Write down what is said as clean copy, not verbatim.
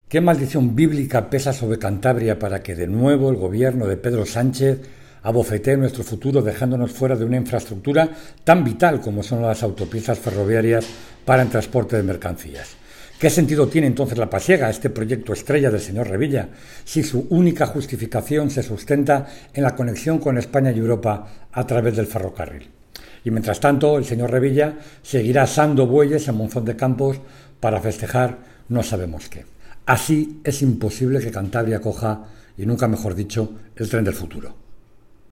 ¿Qué maldición bíblica pesa sobre Cantabria para que de nuevo el gobierno de Pedro Sánchez abofetee nuestro futuro dejándonos fuera de una infraestructura tan vital como son las autopistas ferroviarias para el transporte de mercancías? ¿Qué sentido tiene entonces la pasiega, este proyecto estrella del señor Revilla, si su única justificación se sustenta en la conexión con España y Europa a través del ferrocarril? Y mientras tanto, el señor Revilla seguirá asando bueyes en Monzón de Campos para festejar no sabemos qué. Así es imposible que Cantabria coja, y nunca mejor dicho, el tren del futuro.